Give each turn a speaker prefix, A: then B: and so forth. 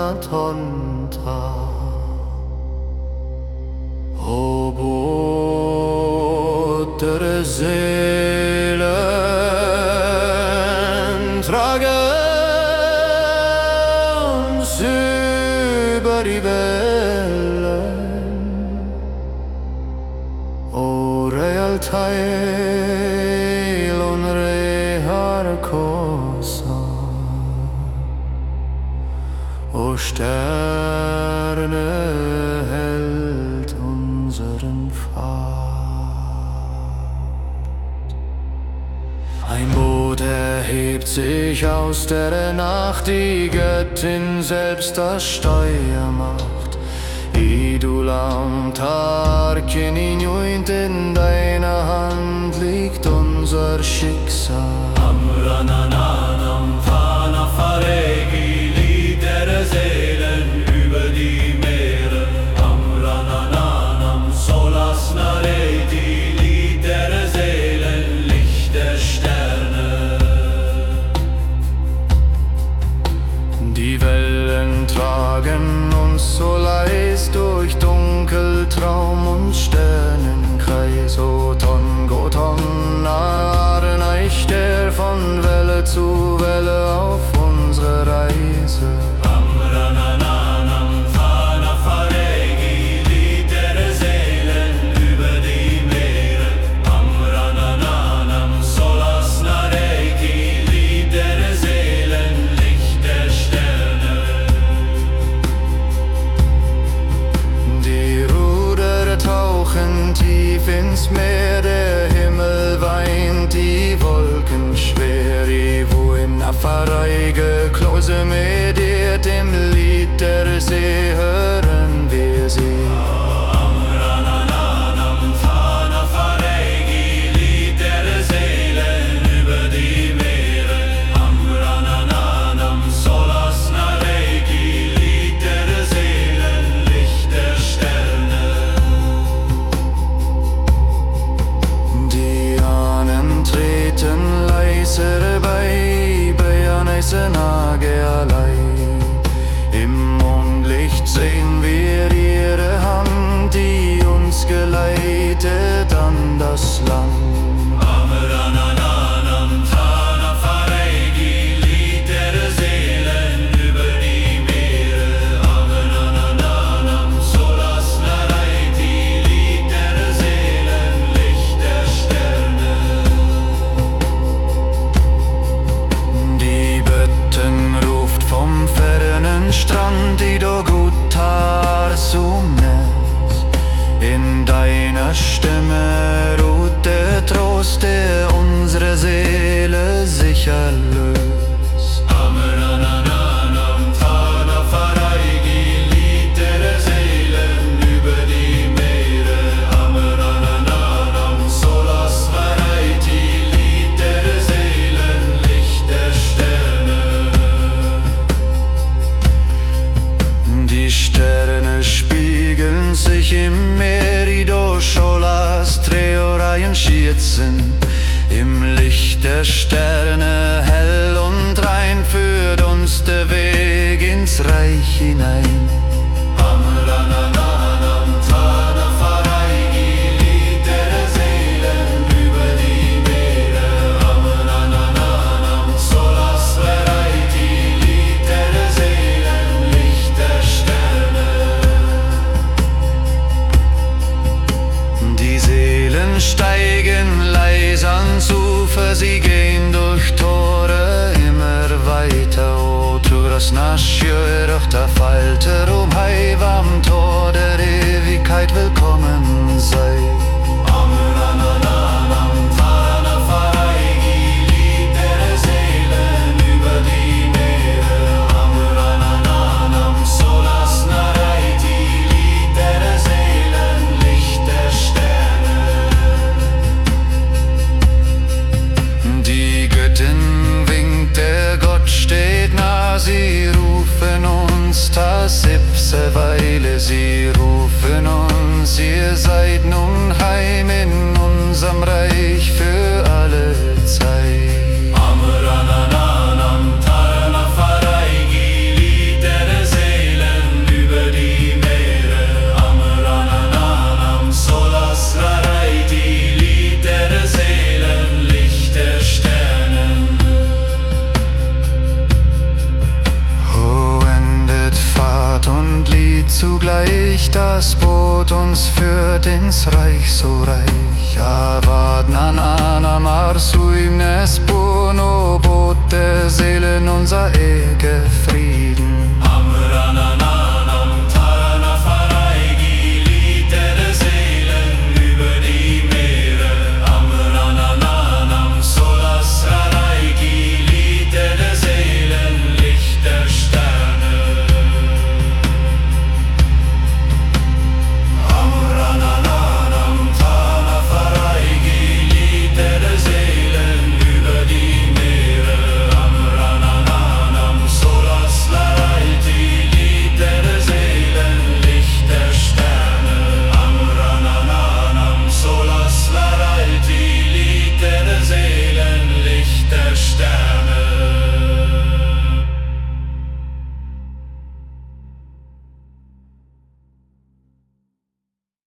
A: tonta. O Boot der Seelen, trage uns über die Wellen. O Real Teil und Real Cosa. O Sterne hält unseren Pfad. Ein Boot erhebt sich aus der Nacht, die Göttin selbst das Steuer macht. Idulam Tarkeninjuint, in deiner Hand liegt unser Schicksal.
B: Amranananam Fana Faregi, Lied der Seelen über die Meere. Amranananam Solas Nareti, Lied der Seelen, Licht der Sterne.
A: Die Wellen tragen uns so leis durch Dunkeltraum und Sternenkreis. O Tongo Tonnaden, der von Welle zu Welle auf unsere Reise.
B: Amranananam Fana Faregi, Lied der Seelen über die Meere. Amranananam Solas Nareki, Lied der Seelen, Licht der Sterne.
A: Die Ruder tauchen tief ins Meer, der Himmel weint, die Wolken schwer. Ivo in Afareige, Klose mediert, im Lied der See hören wir sie.
B: Amranananam Fana Faregi, Lied der Seelen über die Meere. Amranananam Solas Nareki, Lied der Seelen, Licht der Sterne.
A: Die Ahnen treten leiser bei, Bejanesenage allein. Im Mondlicht sehen wir ihre Hand, die uns geleitet an das Land.
B: Amranananam Fana Faregi, Lied der Seelen über die Meere. Amranananam Solas Nareti, Lied der Seelen, Licht der Sterne.
A: Die Betten ruft vom fernen Strand, Ido Gutar Sumnes. In deiner Stimme ruht der Trost, der unsere Seele sicher löst.
B: Amranananam Fana Faregi, Lied der Seelen über die Meere. Amranananam Solas Nareti, Lied der Seelen, Licht der Sterne.
A: Die Sterne spiegeln sich im Meer, Ido Scholas Treoreien schietzen. Im Licht der Sterne hell und rein führt uns der Weg ins Reich hinein.
B: Amranananam Fana Faregi, Lied der Seelen über die Meere. Amranananam Solas Nareti, Lied der Seelen, Licht der Sterne.
A: Die Seelen steigen leise ans Ufer, sie gehen durch Tore immer weiter. O Turas Naschjö, doch da falter Hei, am Tor der Ewigkeit willkommen sei.
B: Amranananam Fana Faregi, Lied der Seelen über die Meere. Amranananam Solas Nareti, Lied der Seelen, Licht der Sterne.
A: Die Göttin winkt, der Gott steht nah, sie rufen uns Tasipse, Weile, sie rufen uns, ihr seid nun heim in unserem Reich für alle Zeit.
B: Amranananam Fana Faregi, Lied der Seelen
A: zugleich das Boot uns führt ins Reich so reich. Avadnan anamar suimnes puno, Boot der Seelen unser Ege Frieden.